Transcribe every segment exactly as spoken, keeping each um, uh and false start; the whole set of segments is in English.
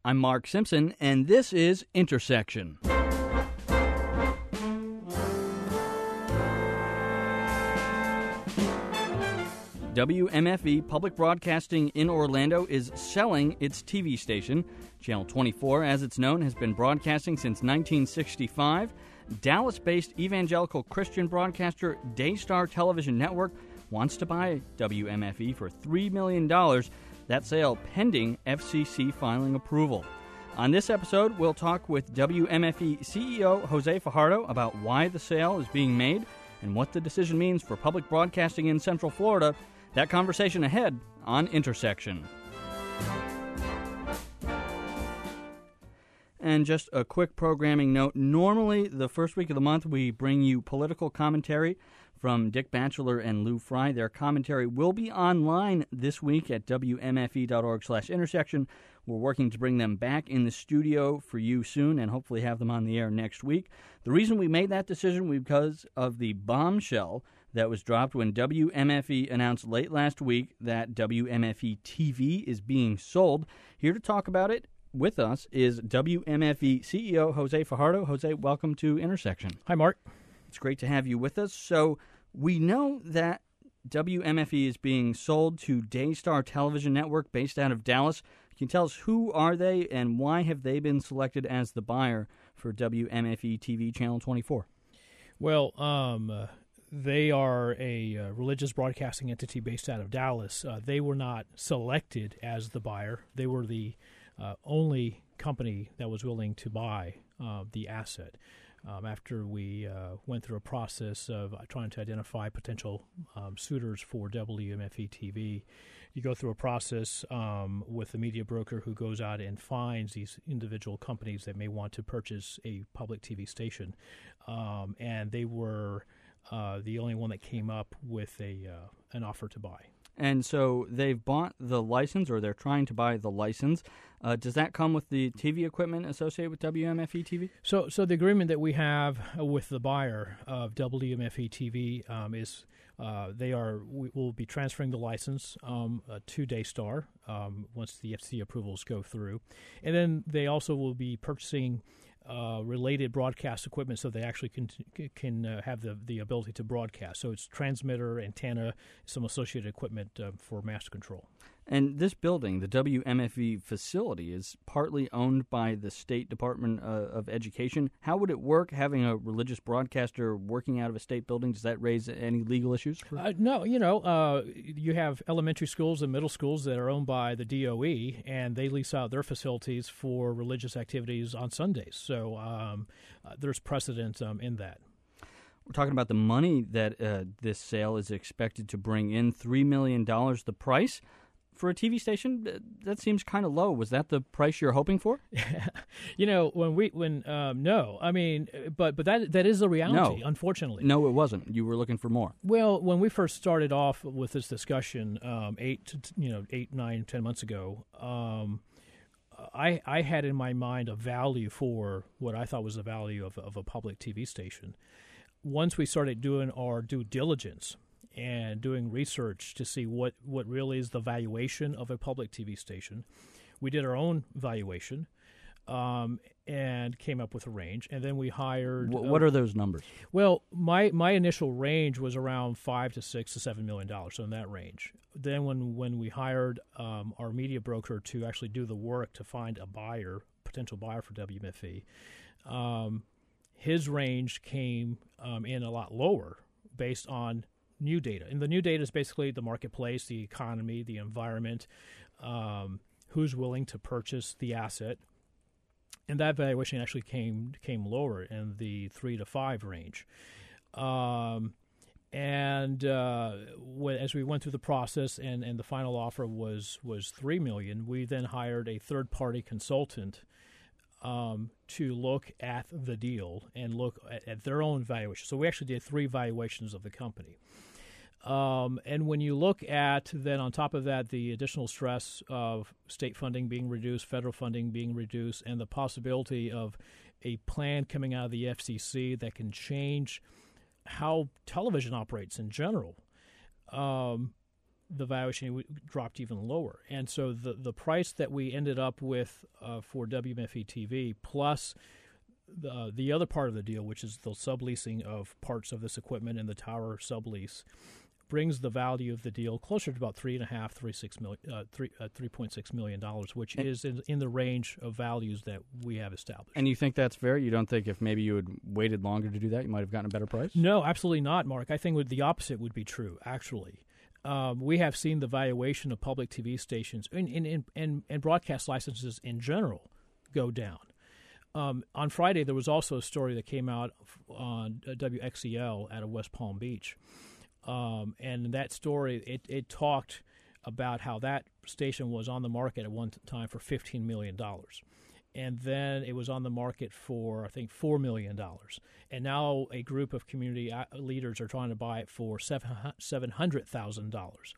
I'm Mark Simpson, and this is Intersection. W M F E Public Broadcasting in Orlando is selling its T V station. Channel twenty-four, as it's known, has been broadcasting since nineteen sixty-five. Dallas-based evangelical Christian broadcaster Daystar Television Network wants to buy W M F E for three million dollars. That sale pending F C C filing approval. On this episode, we'll talk with W M F E C E O Jose Fajardo about why the sale is being made and what the decision means for public broadcasting in Central Florida. That conversation ahead on Intersection. And just a quick programming note. Normally, the first week of the month, we bring you political commentary from Dick Batchelor and Lou Fry. Their commentary will be online this week at W M F E dot org slash intersection. We're working to bring them back in the studio for you soon and hopefully have them on the air next week. The reason we made that decision was because of the bombshell that was dropped when W M F E announced late last week that W M F E T V is being sold. Here to talk about it with us is W M F E C E O Jose Fajardo. Jose, welcome to Intersection. Hi, Mark. It's great to have you with us. So we know that W M F E is being sold to Daystar Television Network based out of Dallas. Can you tell us who are they and why have they been selected as the buyer for W M F E T V Channel twenty-four? Well, um, uh, they are a uh, religious broadcasting entity based out of Dallas. Uh, they were not selected as the buyer. They were the uh, only company that was willing to buy uh, the asset. Um, after we uh, went through a process of uh, trying to identify potential um, suitors for W M F E T V, you go through a process um, with the media broker who goes out and finds these individual companies that may want to purchase a public T V station. Um, and they were uh, the only one that came up with a uh, an offer to buy. And so they've bought the license, or they're trying to buy the license. Uh, does that come with the T V equipment associated with W M F E T V? So so the agreement that we have with the buyer of W M F E T V um, is uh, they are we will be transferring the license um, uh, to Daystar um, once the F C C approvals go through. And then they also will be purchasing Uh, related broadcast equipment so they actually can can uh, have the, the ability to broadcast. So it's transmitter, antenna, some associated equipment uh, for master control. And this building, the W M F E facility, is partly owned by the State Department uh, of Education. How would it work having a religious broadcaster working out of a state building? Does that raise any legal issues? For- uh, no, you know, uh, you have elementary schools and middle schools that are owned by the D O E, and they lease out their facilities for religious activities on Sundays. So um, uh, there's precedent um, in that. We're talking about the money that uh, this sale is expected to bring in, three million dollars. The price for a T V station, that seems kind of low. Was that the price you're hoping for? you know, when we when um, no, I mean, but but that that is the reality. No. Unfortunately, no, it wasn't. You were looking for more. Well, when we first started off with this discussion, um, eight to, you know eight, nine, ten months ago, um, I I had in my mind a value for what I thought was the value of of a public T V station. Once we started doing our due diligence and doing research to see what, what really is the valuation of a public T V station, we did our own valuation um, and came up with a range. And then we hired... What, what uh, are those numbers? Well, my, my initial range was around five to six to seven million dollars, so in that range. Then when, when we hired um, our media broker to actually do the work to find a buyer, potential buyer for W M F E, um, his range came um, in a lot lower based on new data. And the new data is basically the marketplace, the economy, the environment, um, who's willing to purchase the asset. And that valuation actually came came lower in the three to five range. Um, and uh, when, as we went through the process and, and the final offer was, was three million dollars, we then hired a third-party consultant Um, to look at the deal and look at, at their own valuation. So we actually did three valuations of the company. Um, and when you look at, then on top of that, the additional stress of state funding being reduced, federal funding being reduced, and the possibility of a plan coming out of the F C C that can change how television operates in general, um, the valuation dropped even lower. And so the, the price that we ended up with uh, for W M F E T V plus the, the other part of the deal, which is the subleasing of parts of this equipment and the tower sublease, brings the value of the deal closer to about three and a half, three six million, uh, three uh, three point six million dollars, which and, is in, in the range of values that we have established. And you think that's fair? You don't think if maybe you had waited longer to do that, you might have gotten a better price? No, absolutely not, Mark. I think would, the opposite would be true. Actually, um, we have seen the valuation of public T V stations and and, and and broadcast licenses in general go down. Um, on Friday, there was also a story that came out on W X E L out of West Palm Beach. Um, and in that story, it, it talked about how that station was on the market at one time for fifteen million dollars. And then it was on the market for, I think, four million dollars. And now a group of community leaders are trying to buy it for seven hundred thousand dollars.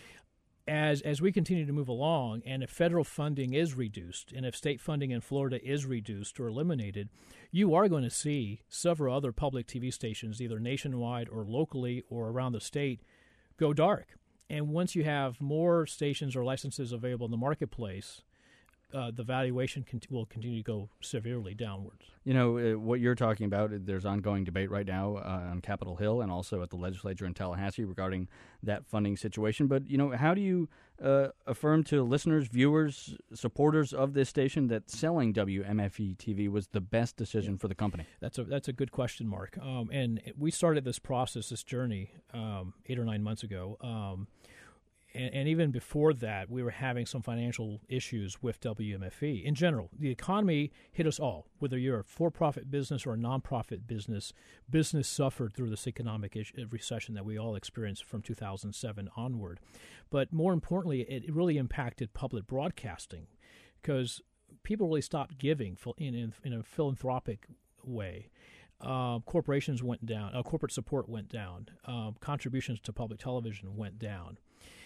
As as we continue to move along, and if federal funding is reduced, and if state funding in Florida is reduced or eliminated, you are going to see several other public T V stations, either nationwide or locally or around the state, go dark. And once you have more stations or licenses available in the marketplace, uh, the valuation con- will continue to go severely downwards. You know, uh, what you're talking about, there's ongoing debate right now uh, on Capitol Hill and also at the legislature in Tallahassee regarding that funding situation. But, you know, how do you uh, affirm to listeners, viewers, supporters of this station that selling W M F E T V was the best decision yeah. for the company? That's a that's a good question, Mark. Um, and we started this process, this journey, um, eight or nine months ago. Um And, and even before that, we were having some financial issues with W M F E. In general, the economy hit us all. Whether you're a for-profit business or a nonprofit business, business suffered through this economic ish- recession that we all experienced from two thousand seven onward. But more importantly, it really impacted public broadcasting because people really stopped giving in, in, in a philanthropic way. Uh, corporations went down. Uh, corporate support went down. Uh, contributions to public television went down.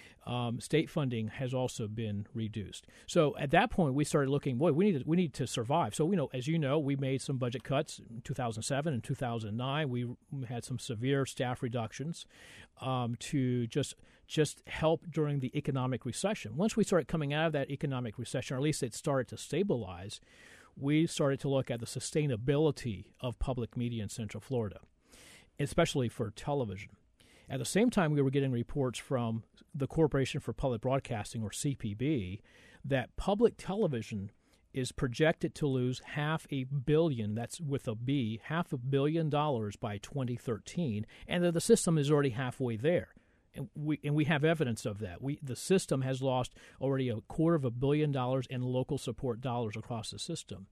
Um, state funding has also been reduced. So at that point, we started looking, boy, we need to, we need to survive. So, you know, as you know, we made some budget cuts in two thousand seven and two thousand nine. We had some severe staff reductions um, to just just help during the economic recession. Once we started coming out of that economic recession, or at least it started to stabilize, we started to look at the sustainability of public media in Central Florida, especially for television. At the same time, we were getting reports from the Corporation for Public Broadcasting, or C P B, that public television is projected to lose half a billion, that's with a B, half a billion dollars by twenty thirteen, and that the system is already halfway there. And we and we have evidence of that. We the system has lost already a quarter of a billion dollars in local support dollars across the system.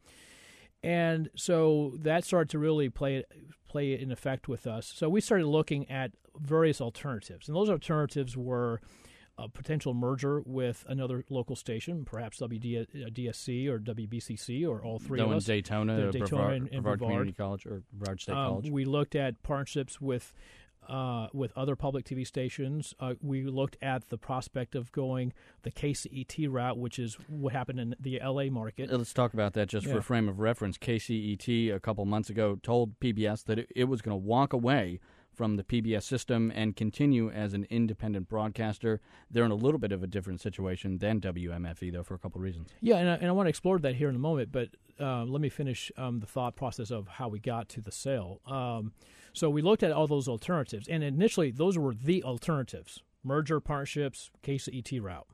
And so that started to really play play in effect with us. So we started looking at various alternatives. And those alternatives were a potential merger with another local station, perhaps W D S C or W B C C or all three no, of in us. Daytona, Daytona Brevard, and, and Brevard Brevard Community College or Brevard State um, College. We looked at partnerships with Uh, with other public T V stations. Uh, we looked at the prospect of going the K C E T route, which is what happened in the L A market. Let's talk about that just yeah. for a frame of reference. K C E T a couple months ago told P B S that it, it was going to walk away from the P B S system and continue as an independent broadcaster. They're in a little bit of a different situation than W M F E, though, for a couple of reasons. Yeah, and I, and I want to explore that here in a moment, but uh, let me finish um, the thought process of how we got to the sale. Um, so we looked at all those alternatives, and initially those were the alternatives: merger, partnerships, K C E T route.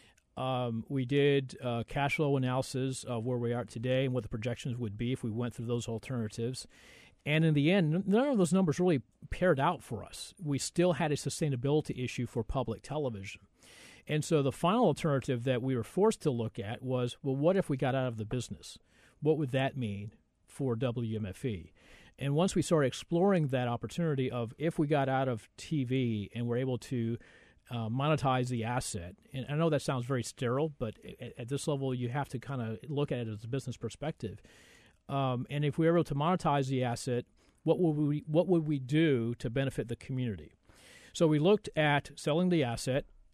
Um, we did uh, cash flow analysis of where we are today and what the projections would be if we went through those alternatives. And in the end, none of those numbers really paired out for us. We still had a sustainability issue for public television. And so the final alternative that we were forced to look at was, well, what if we got out of the business? What would that mean for W M F E? And once we started exploring that opportunity of if we got out of T V and were able to uh, monetize the asset, and I know that sounds very sterile, but at, at this level you have to kind of look at it as a business perspective. Um, and if we were able to monetize the asset, what would we what would we do to benefit the community? So we looked at selling the asset,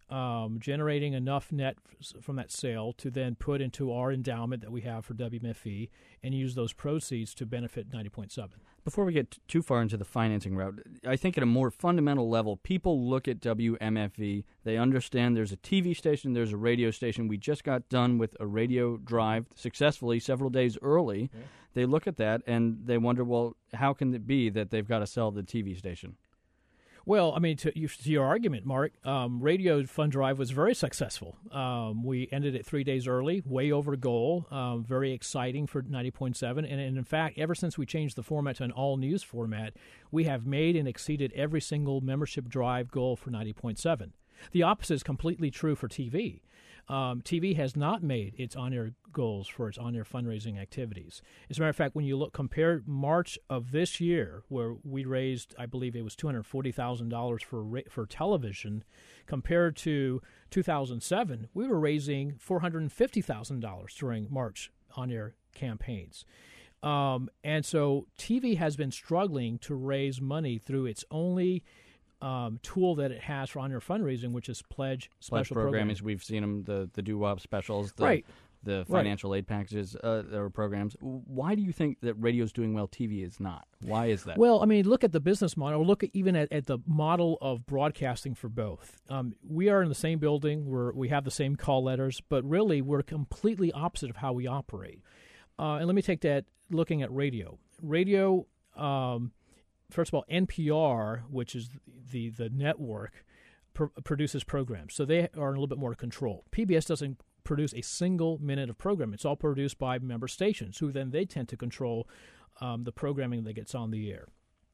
um, generating enough net f- from that sale to then put into our endowment that we have for W M F E and use those proceeds to benefit ninety point seven. Before we get t- too far into the financing route, I think at a more fundamental level, people look at W M F E, they understand there's a T V station, there's a radio station. We just got done with a radio drive successfully several days early. Yeah. They look at that and they wonder, well, how can it be that they've got to sell the T V station? Well, I mean, to, to your argument, Mark, um, Radio Fund Drive was very successful. Um, we ended it three days early, way over goal, um, very exciting for ninety point seven. And, and in fact, ever since we changed the format to an all-news format, we have made and exceeded every single membership drive goal for ninety point seven. The opposite is completely true for T V. Um, T V has not made its on-air goals for its on-air fundraising activities. As a matter of fact, when you look, compare March of this year, where we raised, I believe it was two hundred forty thousand dollars for for television, compared to two thousand seven, we were raising four hundred fifty thousand dollars during March on-air campaigns. Um, and so T V has been struggling to raise money through its only Um, tool that it has for on-air fundraising, which is pledge special pledge programs. We've seen them, the the doo-wop specials, the, right. the financial right. aid packages, uh, or programs. Why do you think that radio's doing well, T V is not? Why is that? Well, I mean, look at the business model. Look at even at, at the model of broadcasting for both. Um, we are in the same building. We're, we have the same call letters, but really we're completely opposite of how we operate. Uh, and let me take that looking at radio. Radio... Um, First of all, N P R, which is the the network, pr- produces programs, so they are in a little bit more control. P B S doesn't produce a single minute of program; it's all produced by member stations, who then they tend to control um, the programming that gets on the air.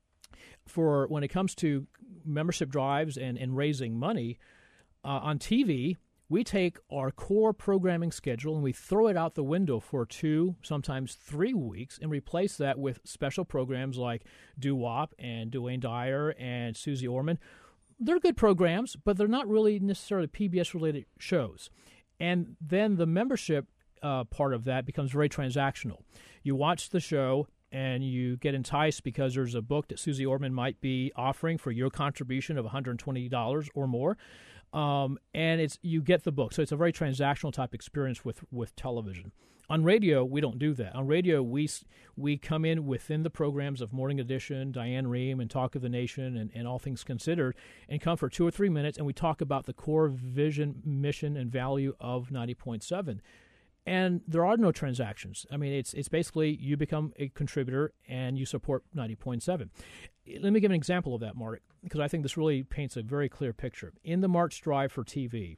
For when it comes to membership drives and, and raising money uh, on T V, we take our core programming schedule and we throw it out the window for two, sometimes three weeks, and replace that with special programs like Doo-Wop and Dwayne Dyer and Susie Orman. They're good programs, but they're not really necessarily P B S-related shows. And then the membership uh, part of that becomes very transactional. You watch the show and you get enticed because there's a book that Susie Orman might be offering for your contribution of one hundred twenty dollars or more. Um, and it's you get the book. So it's a very transactional type experience with, with television. On radio, we don't do that. On radio, we we come in within the programs of Morning Edition, Diane Rehm, and Talk of the Nation, and, and All Things Considered, and come for two or three minutes, and we talk about the core vision, mission, and value of ninety point seven. And there are no transactions. I mean, it's it's basically you become a contributor and you support ninety point seven. Let me give an example of that, Mark, because I think this really paints a very clear picture. In the March drive for T V,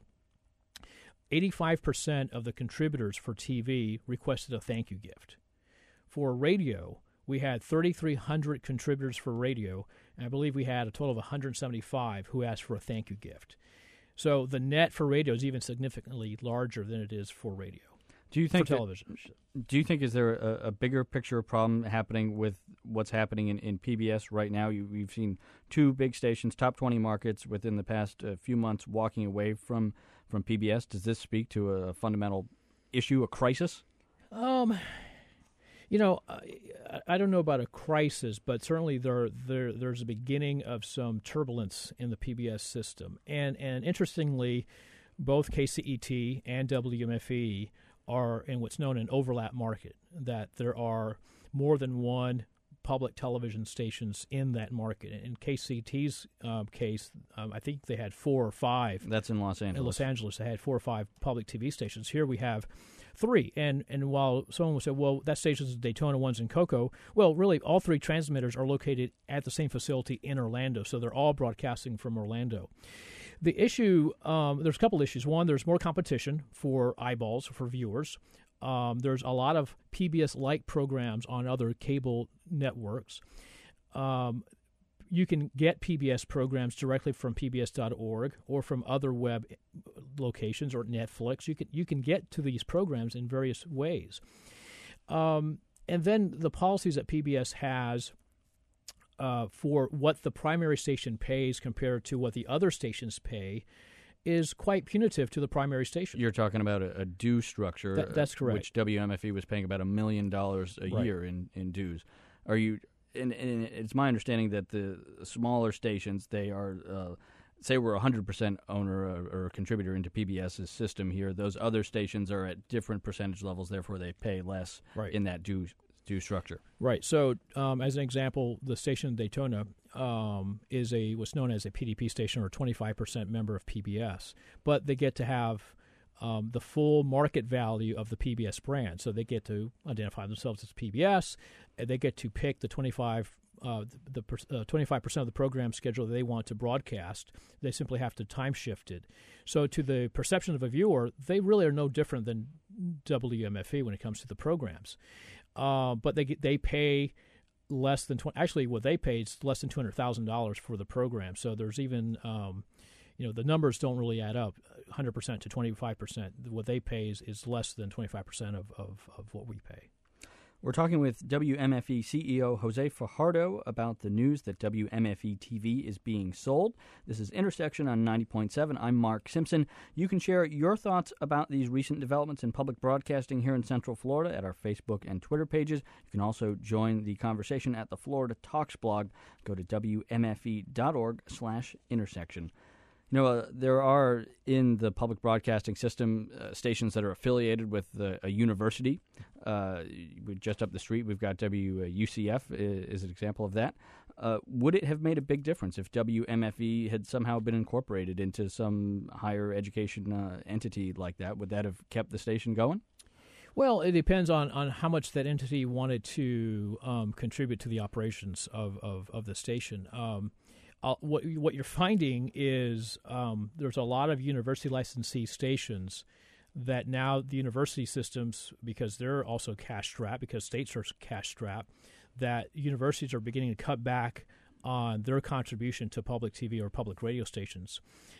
eighty-five percent of the contributors for T V requested a thank you gift. For radio, we had thirty-three hundred contributors for radio, and I believe we had a total of one hundred seventy-five who asked for a thank you gift. So the net for radio is even significantly larger than it is for radio. Do you think for television? That, do you think is there a, a bigger picture problem happening with what's happening in, in P B S right now? You, you've seen two big stations, top twenty markets within the past uh, few months walking away from, from P B S. Does this speak to a fundamental issue, a crisis? Um, you know, I, I don't know about a crisis, but certainly there, there there's a beginning of some turbulence in the P B S system. And and interestingly, both K C E T and W M F E are in what's known an overlap market, that there are more than one public television stations in that market. In K C E T's um, case, um, I think they had four or five. That's in Los Angeles. In Los Angeles, they had four or five public T V stations. Here we have three. And and while someone would say, well, that station's in Daytona, one's in Cocoa, well, really, all three transmitters are located at the same facility in Orlando, so they're all broadcasting from Orlando. The issue, um, there's a couple issues. One, there's more competition for eyeballs, for viewers. Um, there's a lot of P B S-like programs on other cable networks. Um, you can get P B S programs directly from P B S dot org or from other web locations or Netflix. You can you can get to these programs in various ways. Um, and then the policies that P B S has Uh, for what the primary station pays compared to what the other stations pay is quite punitive to the primary station. You're talking about a, a due structure. That, that's correct. Which W M F E was paying about a million dollars a right. year in, in dues. Are you? And, and it's my understanding that the smaller stations, they are uh, say we're a one hundred percent owner or, or contributor into PBS's system here, those other stations are at different percentage levels, therefore they pay less right. in that due due structure. Right. So, um, as an example, the station in Daytona um, is a what's known as a P D P station, or twenty-five percent member of P B S, but they get to have um, the full market value of the P B S brand. So they get to identify themselves as P B S, and they get to pick the twenty-five uh, the uh, twenty-five percent of the program schedule that they want to broadcast. They simply have to time shift it. So to the perception of a viewer, they really are no different than W M F E when it comes to the programs. Uh, but they they pay less than twenty. Actually, what they pay is less than two hundred thousand dollars for the program. So there's even, um, you know, the numbers don't really add up. one hundred percent to twenty-five percent. What they pay is, is less than twenty-five percent of, of, of what we pay. We're talking with W M F E C E O Jose Fajardo about the news that W M F E T V is being sold. This is Intersection on ninety point seven. I'm Mark Simpson. You can share your thoughts about these recent developments in public broadcasting here in Central Florida at our Facebook and Twitter pages. You can also join the conversation at the Florida Talks blog. Go to W M F E dot org slash intersection. You know, uh, there are in the public broadcasting system uh, stations that are affiliated with uh, a university. Uh, just up the street, we've got W U C F is, is an example of that. Uh, would it have made a big difference if W M F E had somehow been incorporated into some higher education uh, entity like that? Would that have kept the station going? Well, it depends on, on how much that entity wanted to um, contribute to the operations of, of, of the station. Um Uh, what what you're finding is um, there's a lot of university licensee stations that now the university systems, because they're also cash strapped, because states are cash strapped, that universities are beginning to cut back on their contribution to public T V or public radio stations.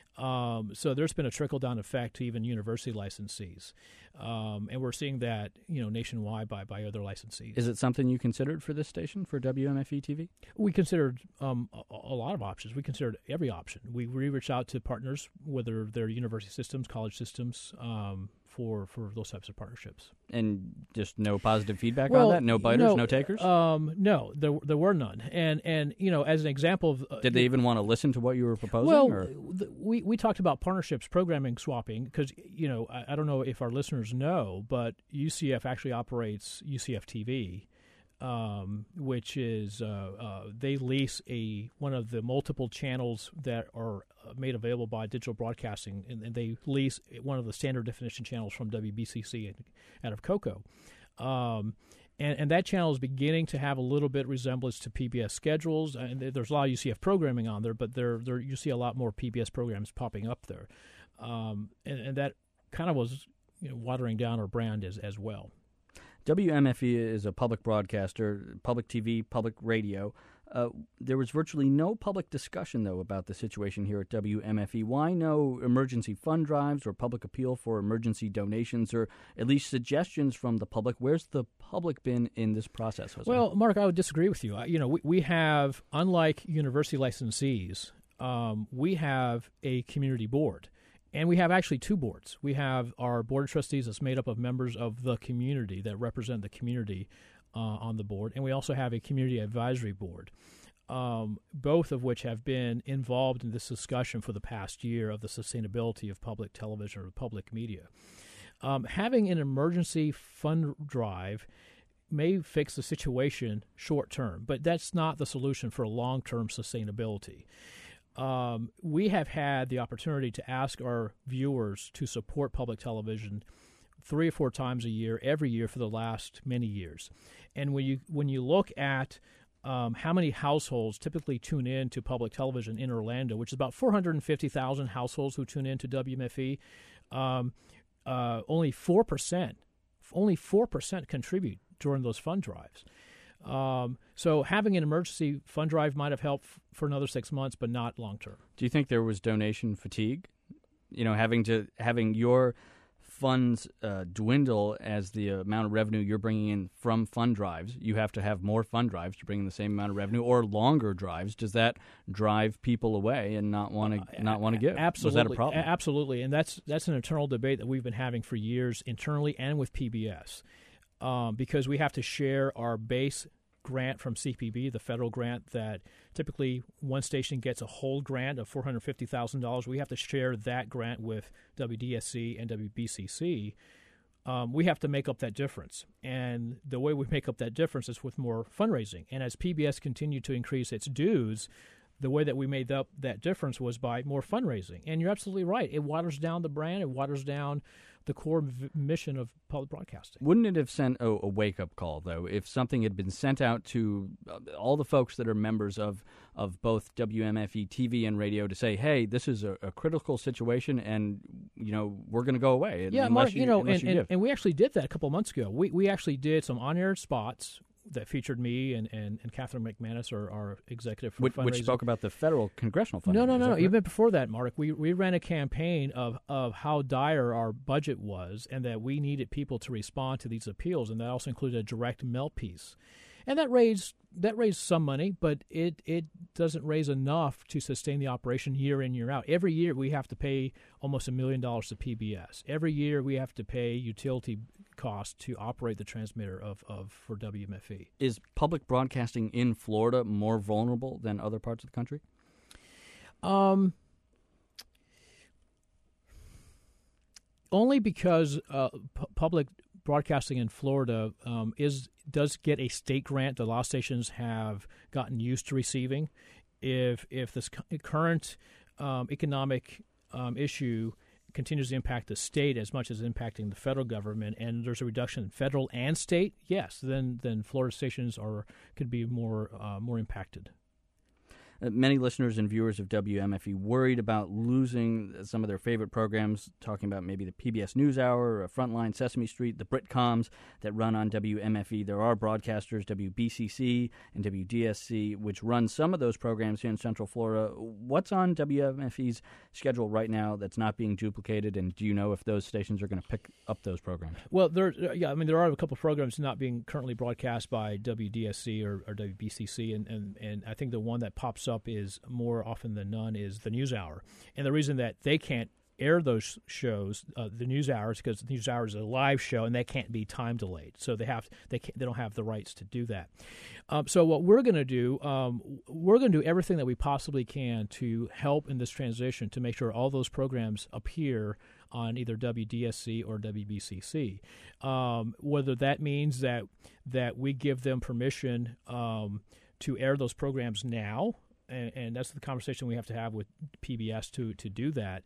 Um, so there's been a trickle-down effect to even university licensees. Um, and we're seeing that, you know, nationwide by, by other licensees. Is it something you considered for this station, for W M F E T V? We considered um, a, a lot of options. We considered every option. We, we reached out to partners, whether they're university systems, college systems, um, for, for those types of partnerships. And just no positive feedback well, on that? No biters, no, no takers? Um, no, there there were none. And, and you know, as an example of... Uh, Did they even want to listen to what you were proposing? Well, or? Th- we, we talked about partnerships, programming swapping, because, you know, I, I don't know if our listeners know, but U C F actually operates U C F T V, um, which is uh, uh, they lease a one of the multiple channels that are made available by Digital Broadcasting, and, and they lease one of the standard definition channels from W B C C out of Cocoa. Um, and, and that channel is beginning to have a little bit resemblance to P B S schedules, and there's a lot of U C F programming on there, but there, there you see a lot more P B S programs popping up there. Um, and, and that kind of was, you know, watering down our brand as, as well. W M F E is a public broadcaster, public T V, public radio. Uh, there was virtually no public discussion, though, about the situation here at W M F E. Why no emergency fund drives or public appeal for emergency donations, or at least suggestions from the public? Where's the public been in this process, Jose? Well, Mark, I would disagree with you. You know, we, we have, unlike university licensees, um, we have a community board. And we have actually two boards. We have our board of trustees that's made up of members of the community that represent the community uh, on the board. And we also have a community advisory board, um, both of which have been involved in this discussion for the past year of the sustainability of public television or public media. Um, having an emergency fund drive may fix the situation short term, but that's not the solution for long-term sustainability. Um, we have had the opportunity to ask our viewers to support public television three or four times a year, every year for the last many years. And when you when you look at um, how many households typically tune in to public television in Orlando, which is about four hundred fifty thousand households who tune in to W M F E, um, uh, only four percent, only four percent contribute during those fund drives. Um, so having an emergency fund drive might have helped f- for another six months, but not long term. Do you think there was donation fatigue? You know, having to having your funds uh, dwindle as the amount of revenue you're bringing in from fund drives. You have to have more fund drives to bring in the same amount of revenue, or longer drives. Does that drive people away and not want to uh, not want to give? Absolutely, was that a problem? A- absolutely, and that's that's an internal debate that we've been having for years, internally and with P B S. Um, because we have to share our base grant from C P B, the federal grant that typically one station gets a whole grant of four hundred fifty thousand dollars. We have to share that grant with W D S C and W B C C. Um, we have to make up that difference. And the way we make up that difference is with more fundraising. And as P B S continued to increase its dues, the way that we made up that difference was by more fundraising. And you're absolutely right. It waters down the brand. It waters down the core v- mission of public broadcasting. Wouldn't it have sent a, a wake-up call, though, if something had been sent out to uh, all the folks that are members of, of both W M F E T V and radio to say, hey, this is a, a critical situation and, you know, we're going to go away. Yeah, unless Mark, you, you know, unless and, you and, give. and we actually did that a couple of months ago. We we actually did some on-air spots that featured me and, and, and Catherine McManus, our, our executive for which, fundraising. which spoke about the federal congressional funding. No, no, Is no. that no. correct? Even before that, Mark, we, we ran a campaign of, of how dire our budget was and that we needed people to respond to these appeals, and that also included a direct mail piece. And that raised that raised some money, but it, it doesn't raise enough to sustain the operation year in, year out. Every year we have to pay almost a million dollars to P B S. Every year we have to pay utility costs to operate the transmitter of, of for W M F E. Is public broadcasting in Florida more vulnerable than other parts of the country? Um, only because uh, pu- public broadcasting in Florida um, is does get a state grant that a lot of stations have gotten used to receiving. If if this cu- current um, economic um, issue continues to impact the state as much as impacting the federal government, and there's a reduction in federal and state, yes, then then Florida stations are could be more uh, more impacted. Uh, many listeners and viewers of W M F E worried about losing some of their favorite programs, talking about maybe the P B S NewsHour, uh, Frontline, Sesame Street, the Britcoms that run on W M F E. There are broadcasters, W B C C and W D S C, which run some of those programs here in Central Florida. What's on W M F E's schedule right now that's not being duplicated, and do you know if those stations are going to pick up those programs? Well, there, yeah, I mean, there are a couple of programs not being currently broadcast by W D S C or, or W B C C, and, and, and I think the one that pops up is more often than none is the NewsHour. And the reason that they can't air those shows, uh, the NewsHour, is because the NewsHour is a live show and they can't be time delayed. So they have they can't, they don't have the rights to do that. Um, so what we're going to do, um, we're going to do everything that we possibly can to help in this transition to make sure all those programs appear on either W D S C or W B C C. Um, whether that means that that we give them permission um, to air those programs now, and, and that's the conversation we have to have with P B S to to do that.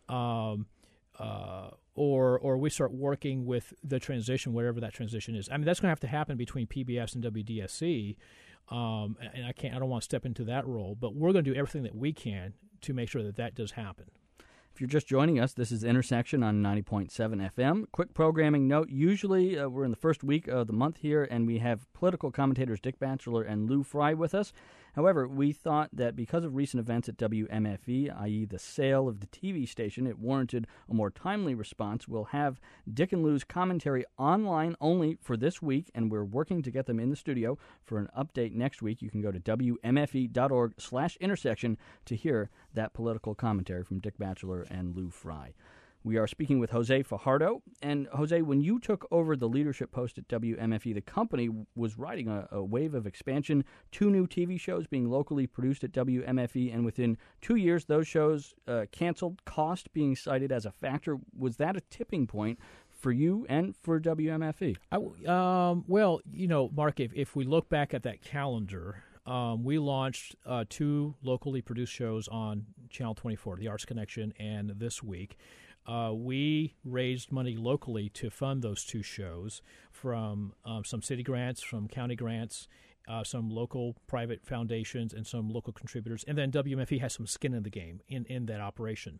Um, uh, or or we start working with the transition, whatever that transition is. I mean, that's going to have to happen between P B S and W D S C, um, and I can't. I don't want to step into that role, but we're going to do everything that we can to make sure that that does happen. If you're just joining us, this is Intersection on ninety point seven F M. Quick programming note, usually uh, we're in the first week of the month here, and we have political commentators Dick Batchelor and Lou Fry with us. However, we thought that because of recent events at W M F E, that is the sale of the T V station, it warranted a more timely response. We'll have Dick and Lou's commentary online only for this week, and we're working to get them in the studio for an update next week. You can go to W M F E dot org slash intersection to hear that political commentary from Dick Batchelor and Lou Fry. We are speaking with Jose Fajardo. And, Jose, when you took over the leadership post at W M F E, the company was riding a, a wave of expansion, two new T V shows being locally produced at W M F E, and within two years, those shows uh, canceled, cost being cited as a factor. Was that a tipping point for you and for W M F E? I, um, well, you know, Mark, if, if we look back at that calendar, um, we launched uh, two locally produced shows on Channel twenty-four, The Arts Connection and This Week. Uh, we raised money locally to fund those two shows from um, some city grants, from county grants, uh, some local private foundations, and some local contributors. And then W M F E has some skin in the game in, in that operation.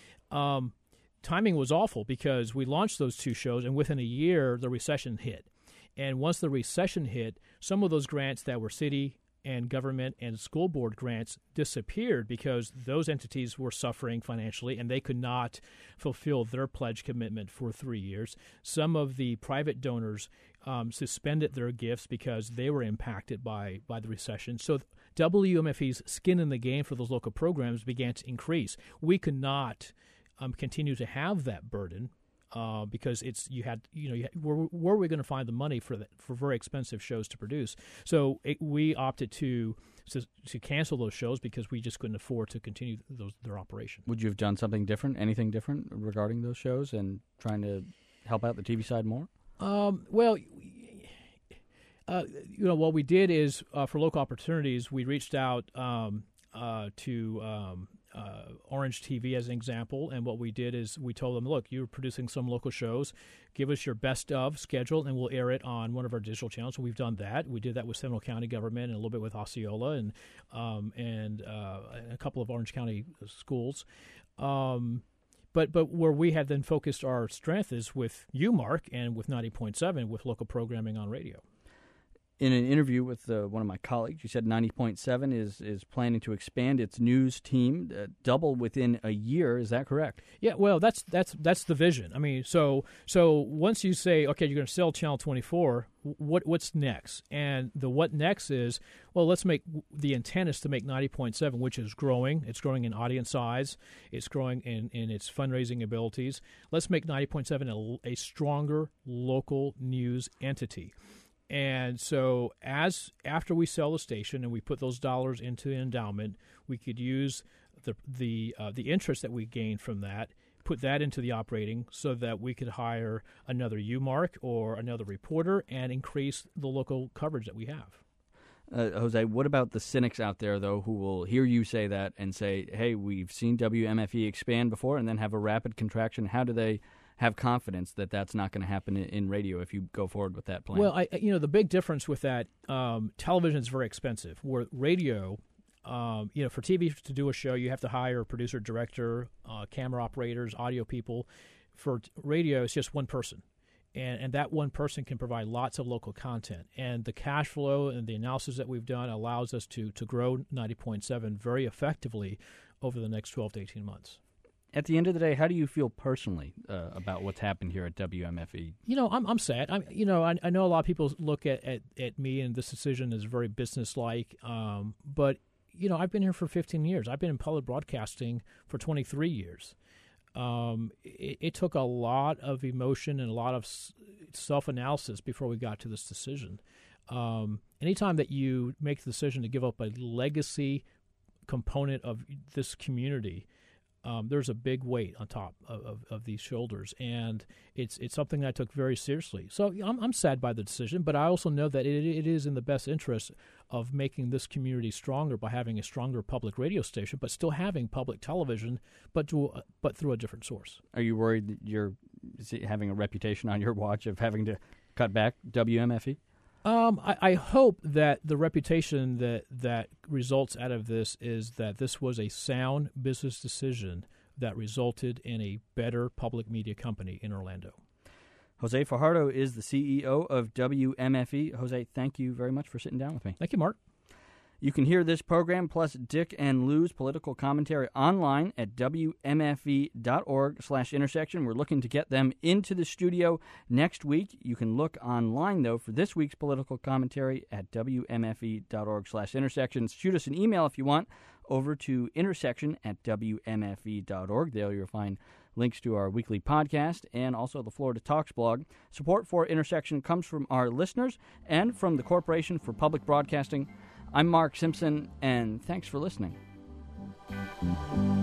Um, timing was awful because we launched those two shows, and within a year, the recession hit. And once the recession hit, some of those grants that were city and government and school board grants disappeared because those entities were suffering financially and they could not fulfill their pledge commitment for three years. Some of the private donors um, suspended their gifts because they were impacted by, by the recession. So W M F E's skin in the game for those local programs began to increase. We could not um, continue to have that burden uh, because it's you had you know you had, where, where were we going to find the money for that for very expensive shows to produce? So it, we opted to, to to cancel those shows because we just couldn't afford to continue those their operation. Would you have done something different, anything different regarding those shows and trying to help out the T V side more? Um, well. Uh, you know, what we did is uh, for local opportunities, we reached out um, uh, to um, uh, Orange T V as an example, and what we did is we told them, look, you're producing some local shows, give us your best of schedule, and we'll air it on one of our digital channels. So we've done that. We did that with Seminole County government and a little bit with Osceola and um, and uh, a couple of Orange County schools. Um, But but where we had then focused our strength is with you, Mark, and with ninety point seven with local programming on radio. In an interview with uh, one of my colleagues, you said ninety point seven is, is planning to expand its news team, uh, double within a year. Is that correct? Yeah, well, that's that's that's the vision. I mean, so so once you say, okay, you're going to sell Channel twenty-four, what what's next? And the what next is, well, let's make the intent is to make ninety point seven, which is growing. It's growing in audience size. It's growing in, in its fundraising abilities. Let's make ninety point seven a, a stronger local news entity. And so as after we sell the station and we put those dollars into the endowment, we could use the the uh, the interest that we gain from that, put that into the operating so that we could hire another U-Mark or another reporter and increase the local coverage that we have. Uh, Jose, what about the cynics out there, though, who will hear you say that and say, hey, we've seen W M F E expand before and then have a rapid contraction? How do they have confidence that that's not going to happen in, in radio if you go forward with that plan? Well, I, you know, the big difference with that, um, television is very expensive. Where radio, um, you know, for T V to do a show, you have to hire a producer, director, uh, camera operators, audio people. For t- radio, it's just one person. And, and that one person can provide lots of local content. And the cash flow and the analysis that we've done allows us to to grow ninety point seven very effectively over the next twelve to eighteen months. At the end of the day, how do you feel personally uh, about what's happened here at W M F E? You know, I'm I'm sad. I'm you know I, I know a lot of people look at, at, at me and this decision as very businesslike. Um, but you know, I've been here for fifteen years. I've been in public broadcasting for twenty-three years. Um, it, it took a lot of emotion and a lot of s- self-analysis before we got to this decision. Um, anytime that you make the decision to give up a legacy component of this community, Um, there's a big weight on top of, of, of these shoulders, and it's it's something I took very seriously. So I'm, I'm sad by the decision, but I also know that it, it is in the best interest of making this community stronger by having a stronger public radio station, but still having public television, but to, but through a different source. Are you worried that you're having a reputation on your watch of having to cut back W M F E? Um, I, I hope that the reputation that, that results out of this is that this was a sound business decision that resulted in a better public media company in Orlando. Jose Fajardo is the C E O of W M F E. Jose, thank you very much for sitting down with me. Thank you, Mark. You can hear this program plus Dick and Lou's political commentary online at W M F E dot org slash intersection. We're looking to get them into the studio next week. You can look online, though, for this week's political commentary at W M F E dot org slash intersection. Shoot us an email if you want over to intersection at W M F E dot org. There you'll find links to our weekly podcast and also the Florida Talks blog. Support for Intersection comes from our listeners and from the Corporation for Public Broadcasting. I'm Mark Simpson, and thanks for listening.